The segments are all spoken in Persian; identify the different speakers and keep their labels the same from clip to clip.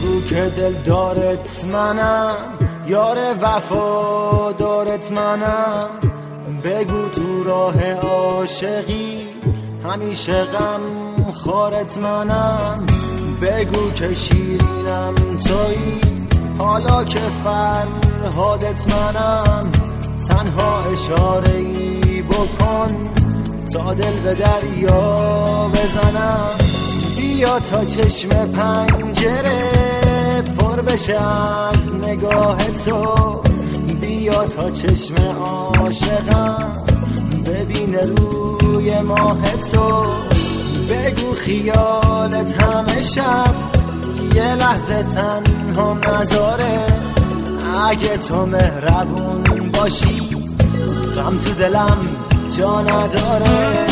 Speaker 1: بگو که دل دارت منم، یار وفادارت منم. بگو تو راه عاشقی همیشه غم خارت منم. بگو که شیرینم تویی حالا که فرهادت منم. تنها اشاره ای بکن تا دل به دریا بزنم. بیا تا چشم پنجره پر بشه از نگاه تو. بیا تا چشم عاشقم ببین روی ماه تو. بگو خیالت همه شب یه لحظه تنها نذاره. اگه تو مهربون باشی غم تو دلم جا نداره.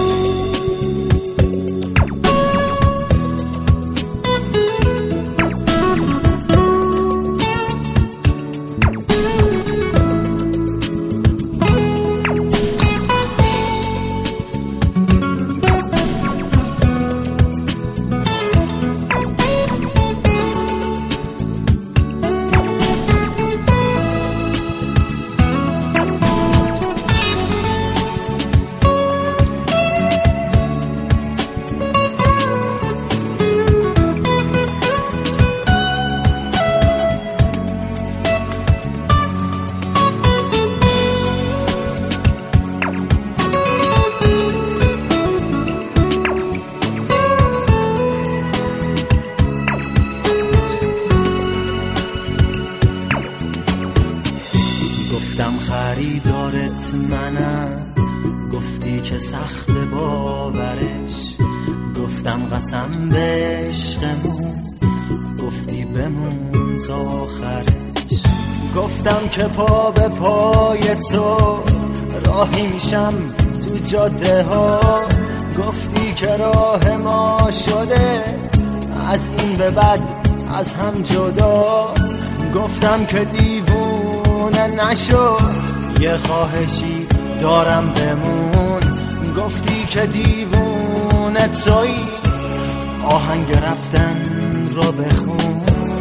Speaker 2: گفتم خریدارت منم، گفتی که سخت باورش. گفتم قسم به عشقمون، گفتی بمون تا آخرش.
Speaker 1: گفتم که پا به پای تو راهی میشم تو جاده ها. گفتی که راه ما شده از این به بعد از هم جدا. گفتم که دیوونه نشو یه خواهشی دارم بمون. گفتی که دیوونه تویی آهنگ رفتن رو بخون.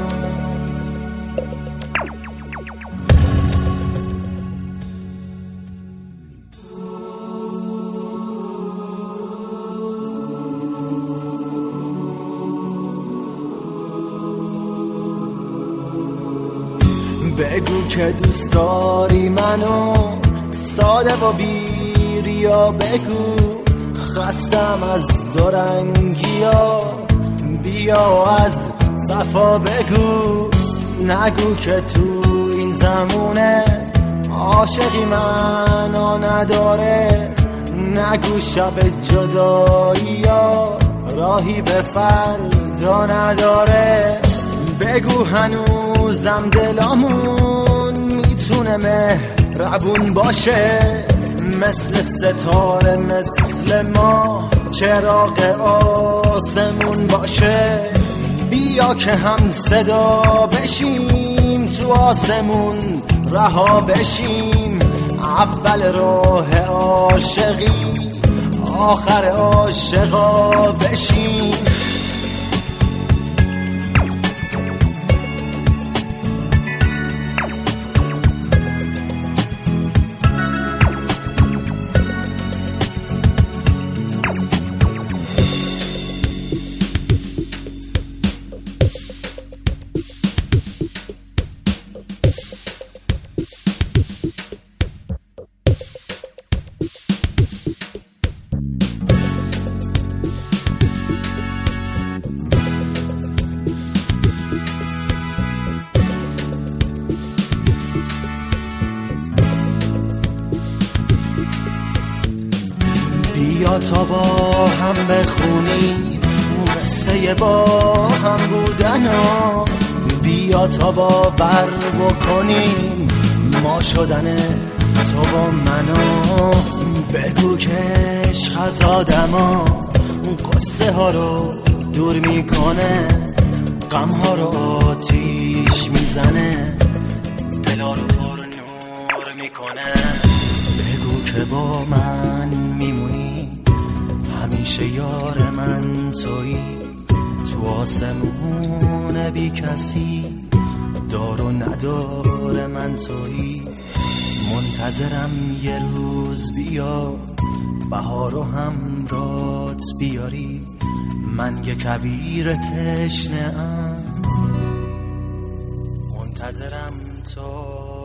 Speaker 1: بگو که دوست داری منو ساده و بیریا. بگو خستم از دورنگی ها بیا از صفا. بگو نگو که تو این زمونه عاشقی منو نداره. نگو شب جدایی ها راهی به فردا نداره. بگو هنوزم دلامون میتونه مهربون باشه. مثل ستاره مثل ما چراغ آسمون باشه. بیا که هم صدا بشیم تو آسمون رها بشیم. اول راه عاشقی آخر عاشقا بشیم. بیا تا با هم بخونیم قصه با هم بودن ها. بیا تا باور بکنیم ما شدن تو و منو. بگو که عشق از آدما قصه ها رو دور میکنه. غم ها رو آتیش میزنه دلا رو پر نور میکنه. بگو که با من میمونی همیشه یار من تویی تو آسمون بی کسی، دار و ندار من تویی. منتظرم یه روز بیا، بهار و همرات بیاری. من یه کویر تشنه ام، منتظرم تو